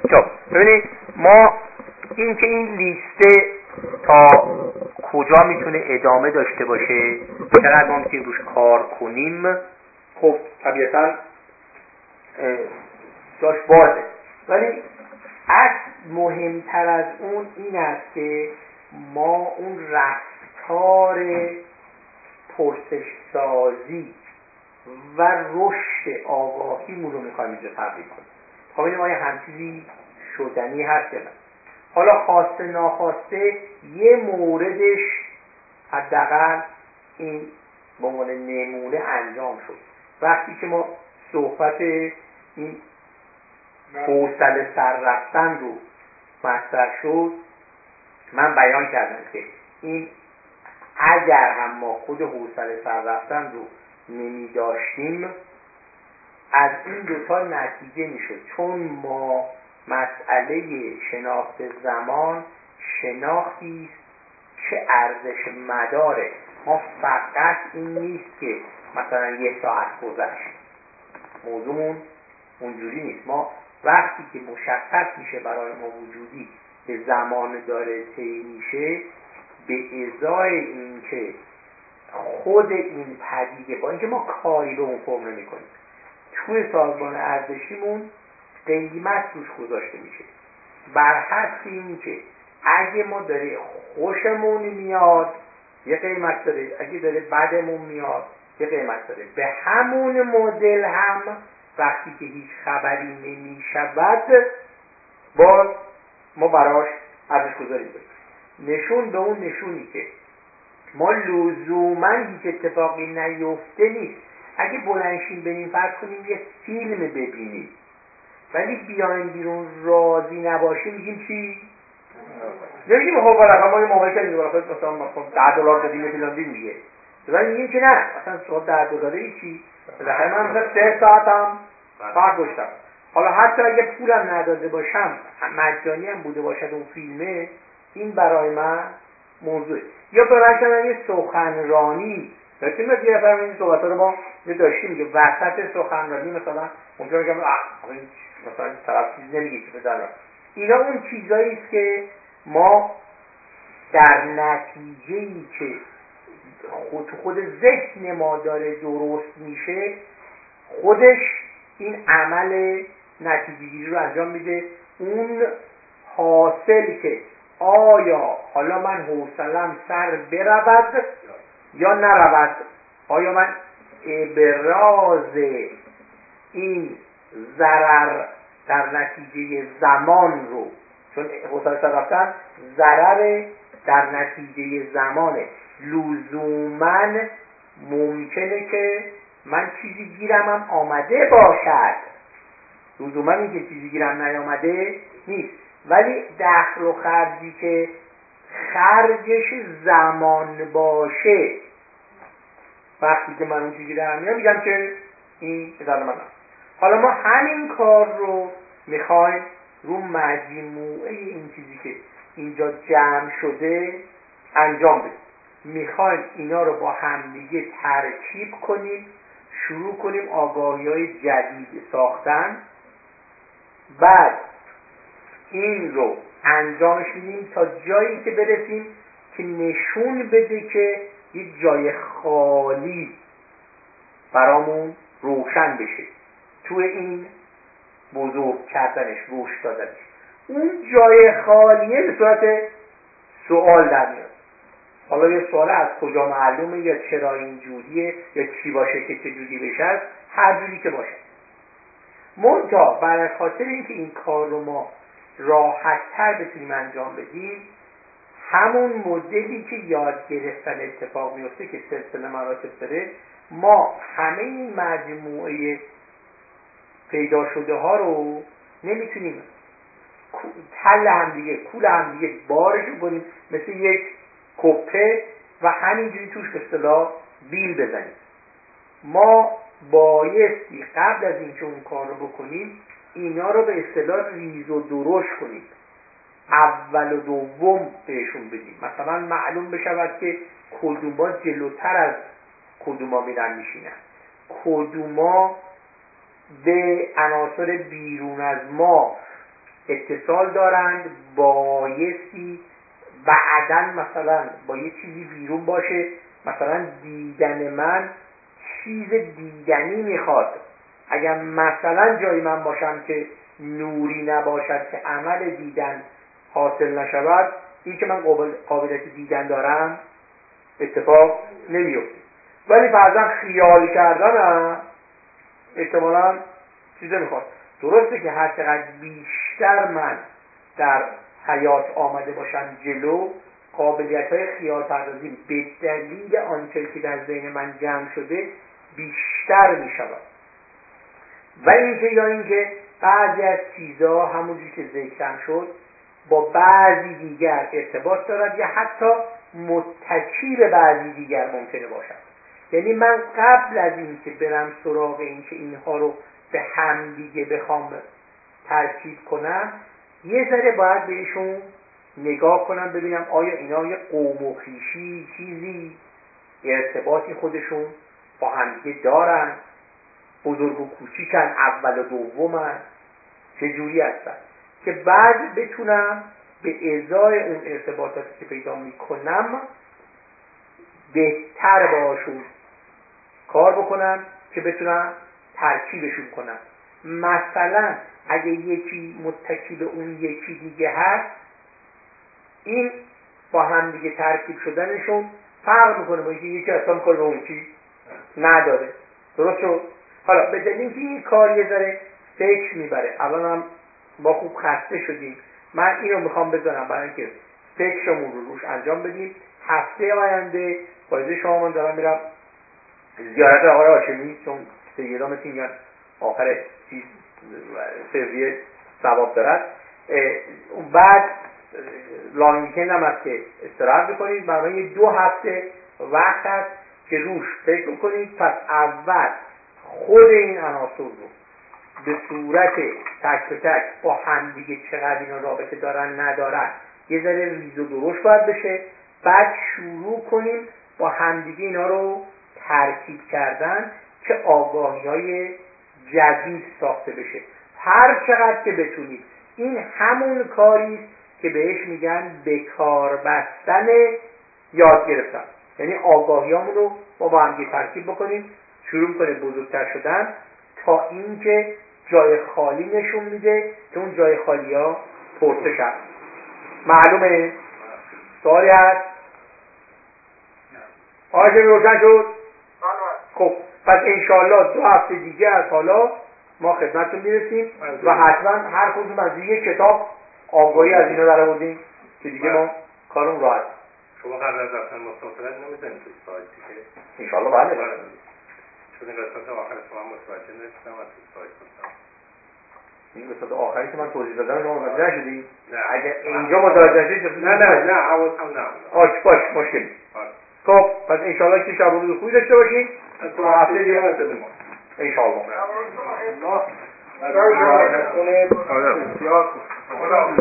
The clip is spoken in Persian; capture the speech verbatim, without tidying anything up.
خب ببینید ما این که این لیسته تا کجا میتونه ادامه داشته باشه، چقدر ما میتونیم روش کار کنیم، خب طبیعتا جاش بازه. ولی از مهمتر از اون این است که ما اون رفتار پرسش سازی و رشد آگاهیمون رو میخوایم اینجا تبریک کنیم. خب ببینیم آیا هم چیزی شدنی هست یا نه. حالا خواسته ناخواسته یه موردش حداقل این به عنوان نمونه انجام شد. وقتی که ما صحبت این حوصله سر رفتن رو مطرح شد، من بیان کردم که این اگر هم ما خود حوصله سر رفتن رو نمی داشتیم از این دوتا نتیجه می شد، چون ما مسئله شناخت زمان شناختی است که ارزش مداره. ما فقط این نیست که مثلا یه ساعت گذشت، موضوعمون اونجوری نیست. ما وقتی که مشخص میشه برای ما وجودی به زمان داره طی میشه، به ازای این که خود این پدیده با اینکه ما کاری به اون فرم نمی کنیم توی سازمان ارزشیمون قیمت روش گذاشته میشه، بر حسب این که اگه ما داره خوشمون میاد یه قیمت داره، اگه داره بدمون میاد یه قیمت داره. به همون مدل هم وقتی که هیچ خبری نمیشود باز ما براش ارزش گذاری داریم. نشون به اون نشونی که ما لزوما هیچ اتفاقی نیفته نیست. اگه بلنشیم بریم فرض کنیم یه فیلم ببینیم ولی بیایم بیرون راضی نباشیم میگیم چی؟ نمیگیم خب بالاخره ما یه موقعی که بالاخره مثلا ده دلار بدیم فلان دین دیگه، ولی میگیم که نه مثلا شما ده دلاری چی؟ بالاخره من مثلا سه ساعتم وقت گذاشتم. حالا حتی اگه پولم نداده باشم مجانی هم بوده باشد اون فیلمه، این برای من موضوعه. یا براشم یه سخنرانی داشتیم، مثلا یه نفر این صحبت‌ها رو ما داشتیم که وسط سخنرانی مثلا ممکنه بگم آخ مثلا طرف چیزی نمیگه که بدن. اینا اون چیزایی است که ما در نتیجه‌ای که خود خود ذهن ما داره درست میشه خودش این عمل نتیجه گیری رو انجام میده. اون حاصل که آیا حالا من حوصله‌ام سر برود یا نرود، آیا من ابراز این ضرر در نتیجه زمان رو، چون حوصله سر رفتن ضرر در نتیجه زمانه، لزوماً ممکنه که من چیزی گیرم هم آمده باشد، لزوماً این که چیزی گیرم نیامده نیست، ولی دخل و خرجی که خرجش زمان باشه وقتی که من اون چیزی دارم میام میگم که این ازال من هست. حالا ما همین کار رو میخوایم رو مجموعه این چیزی که اینجا جمع شده انجام بدیم. میخوایم اینا رو با همدیگه ترکیب کنیم، شروع کنیم آگاهی‌های جدید ساختن، بعد این رو انجامش میدیم تا جایی که برسیم که نشون بده که یک جای خالی برامون روشن بشه توی این بزرگ کردنش، روش دادنش. اون جای خالیه به صورت سوال در میاد. حالا یه سوال از کجا معلومه یا چرا اینجوریه یا چی باشه که چه جوری بشه، هر جوری که باشه. منتها برای خاطر اینکه این کار رو ما راحت تر بتونیم انجام بدیم، همون مدلی که یاد گرفتن اتفاق میفته که سلسله مراتب داره، ما همه این مجموعه پیدا شده ها رو نمیتونیم تل هم دیگه کول هم دیگه بارشو کنیم مثل یک کپه و همینجوری توش به اصطلاح بیل بزنیم. ما بایستی قبل از اینکه اون کار رو بکنیم اینا رو به اصطلاح ریز و درشت کنیم، اول و دوم بهشون بدیم. مثلا معلوم بشود که کدوما جلوتر از کدوما میرن میشینن، کدوما به عناصر بیرون از ما اتصال دارند، بایستی بعدن مثلا با یه چیزی بیرون باشه، مثلا دیدن من چیز دیدنی میخواد. اگر مثلا جای من باشم که نوری نباشد که عمل دیدن حاصل نشود، این که من قابل قابلیت دیدن دارم اتفاق نمیفته. ولی فرضاً خیال کردنم احتمالاً چیزی میخواد. درسته که هر چقدر بیشتر من در حیات آمده باشم جلو، قابلیت های خیال پردازی به دلیل آنچه که در ذهن من جمع شده بیشتر میشود. و اینکه یا اینکه بعضی از چیزها همونجوری که ذکرم شد با بعضی دیگر ارتباط دارد یا حتی متکی به بعضی دیگر ممکنه باشد. یعنی من قبل از این که برم سراغ این که اینها رو به هم دیگه بخوام ترکیب کنم، یه ذره باید بهشون نگاه کنم ببینم آیا اینا یه قوم و خویشی چیزی ارتباطی خودشون با هم دیگه دارن، بزرگ و کوچیکن، اول و دومن، چجوری هستن، که بعد بتونم به ازای اون ارتباطاتی که پیدا میکنم بهتر باشون کار بکنم که بتونم ترکیبشون کنم. مثلا اگه یکی متکی به اون یکی دیگه هست، این با هم دیگه ترکیب شدنشون فرق میکنه با اینکه یکی اصلا کاری به اون یکی نداره. درست شد؟ حالا به دلیل اینکه این کار یه ذره فکر میبره، الان هم با خوب خسته شدیم، من اینو میخوام بذارم برای اینکه فکرمون رو روش انجام بدیم. هفته آینده با شما من دارم میرم زیارت آقای هاشمی، چون سیدا مثل میگن آخر چیز فوریه ثواب دارد. اون بعد لانگ ویکند هم هست که استراحت بکنید، برای دو هفته وقت هست که روش فکر بکنید. پس اول خود این عناصر رو به صورت تک به تک با همدیگه چقدر اینا رابطه دارن ندارن یه ذره ریز و درشت باید بشه، بعد شروع کنیم با همدیگه اینا رو ترکیب کردن که آگاهی های جدید ساخته بشه. هر چقدر که بتونید. این همون کاری که بهش میگن بکار بستن یاد گرفتن، یعنی آگاهیامون رو با با همدیگه ترکیب بکنیم، شروع کنه بزرگتر شدن تا اینکه جای خالی نشون میده که اون جای خالی ها پرسه شد. معلومه؟ سوالی هست؟ آقای روشن شد؟ خب پس انشالله دو هفته دیگه از حالا ما خدمتتون میرسیم و حتما هر کدوم از یک کتاب آگاهی از اینا در آوردیم که دیگه ما کارمون راحت. شما قبل از رفتن مسافرت نمیزنید تو سایت دیگه؟ انشالله بله. چون این قسمت آخر شما متوجه نشدم از تو سایت بودم. این قسمت آخری که من توضیح دادم شما متوجه نشدی؟ نه. اگه اینجا متوجه نشدید نه نه نه حواسم نبود. آش باش مشکلی. خب پس انشالله که شب و روز خوبی داشته باشین. تا هفته دیگه هستیم انشالله. الله. آره بسیار خوب.